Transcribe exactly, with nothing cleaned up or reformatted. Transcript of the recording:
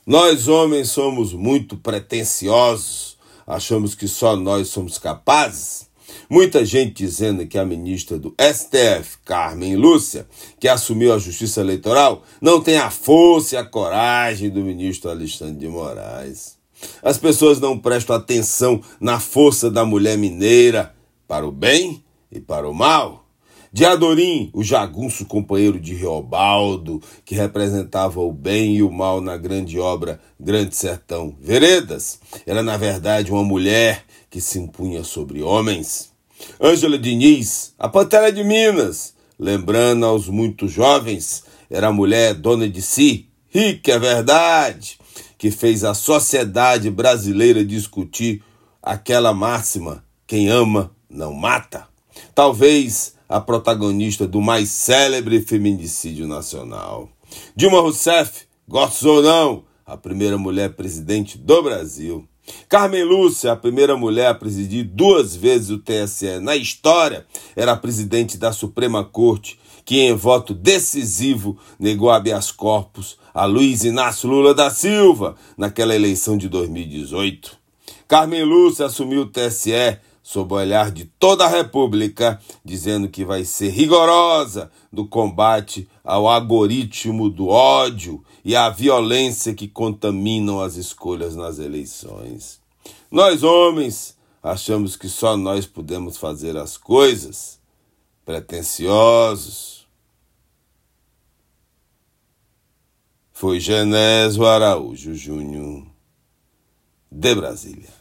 Nós, homens, somos muito pretensiosos, achamos que só nós somos capazes. Muita gente dizendo que a ministra do S T F, Carmen Lúcia, que assumiu a Justiça Eleitoral, não tem a força e a coragem do ministro Alexandre de Moraes. As pessoas não prestam atenção na força da mulher mineira, para o bem e para o mal. De Adorim, o jagunço companheiro de Reobaldo, que representava o bem e o mal na grande obra Grande Sertão Veredas, era na verdade uma mulher que se impunha sobre homens. Ângela Diniz, a Pantera de Minas, lembrando aos muito jovens, era a mulher dona de si, rica, é verdade, que fez a sociedade brasileira discutir aquela máxima, quem ama não mata. Talvez a protagonista do mais célebre feminicídio nacional. Dilma Rousseff, gostes ou não, a primeira mulher presidente do Brasil. Carmen Lúcia, a primeira mulher a presidir duas vezes o T S E na história, era a presidente da Suprema Corte, que em voto decisivo negou habeas corpus a Luiz Inácio Lula da Silva naquela eleição de dois mil e dezoito. Carmen Lúcia assumiu o T S E sob o olhar de toda a República, dizendo que vai ser rigorosa no combate ao algoritmo do ódio e à violência que contaminam as escolhas nas eleições. Nós, homens, achamos que só nós podemos fazer as coisas, pretensiosos. Foi Genésio Araújo Júnior, de Brasília.